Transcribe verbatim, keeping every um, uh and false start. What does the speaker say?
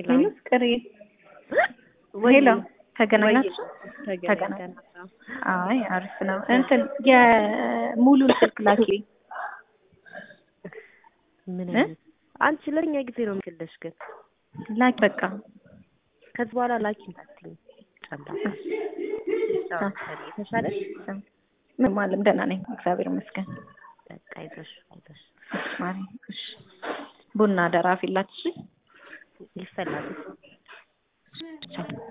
ሄሎ ፍቅሬ ሄሎ ተገናኛችሁ ተገናኛችሁ አይ አሪፍ ነው እንትን የሙሉን ስልክ ላኪ ምን አይነት አንቺ ለኛ ጊዜ ነው የምልሽ ግን ላኪ በቃ ከዚህ በኋላ ላኪ እንዳትኝ ጨምራካ ተሻለሽ ምን ማለት ደህና ነኝ እግዚአብሔር ይመስገን በቃ አይዞሽ አይዞሽ ማሪ እሺ ቡና ደራፊላችሁ ይፈላል